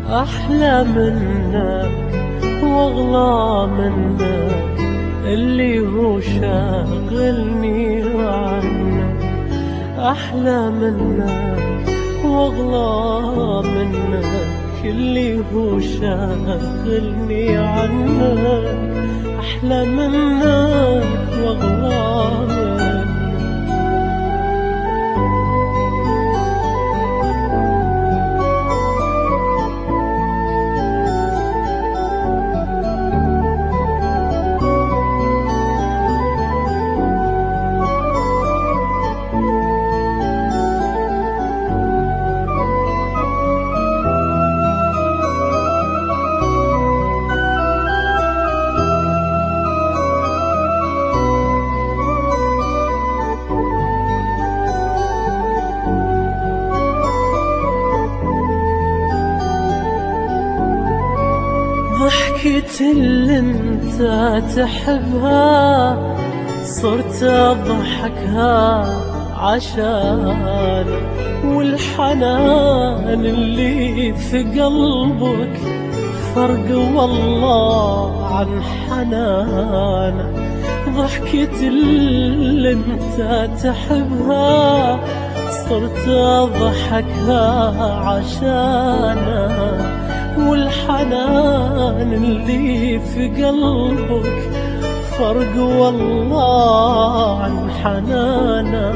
أحلى منك وأغلى منك، اللي هو شاغلني عنك. أحلى منك وأغلى منك، اللي هو شاغلني عنك. أحلى منك وأغلى منك. ضحكة اللي انت تحبها صرت اضحكها عشان، والحنان اللي في قلبك فرق والله عن حنانه. ضحكة اللي انت تحبها صرت اضحكها عشانه، والحنان اللي في قلبك فرق والله عن حنانا.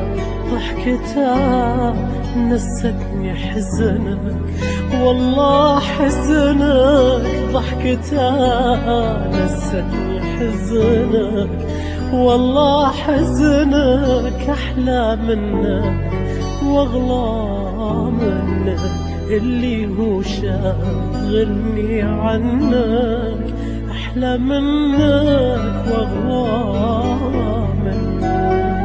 ضحكتها نستني حزنك والله حزنك. ضحكتها نستني حزنك والله حزنك. أحلى منك وأغلى منك، اللي هو شاغلني عنك. أحلى منك وأغلى منك.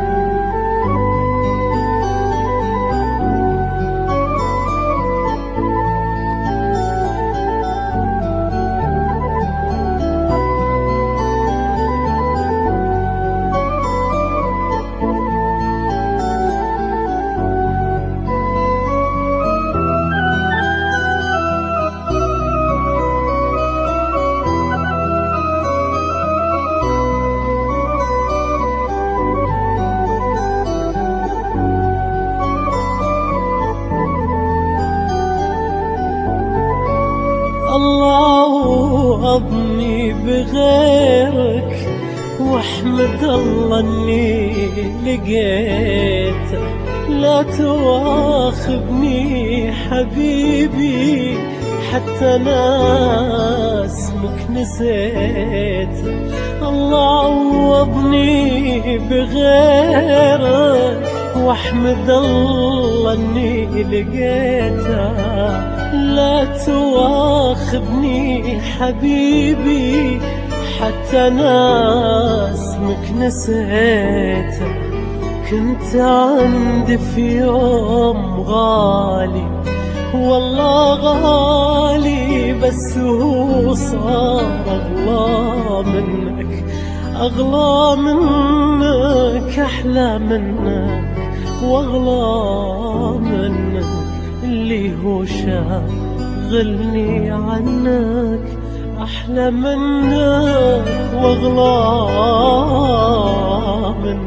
الله أضني بغيرك واحمد الله اني لقيتك. لا تواخذني حبيبي حتى انا اسمك نسيت. الله أضني بغيرك واحمد الله اني لقيتك. لا تواخذني حبيبي حتى انا اسمك نسيته. كنت عندي في يوم غالي والله غالي، بس هو صار اغلى منك اغلى منك. احلى منك واغلى منك، اللي هو شاغلني عنك. أحلى منك وأغلى منك.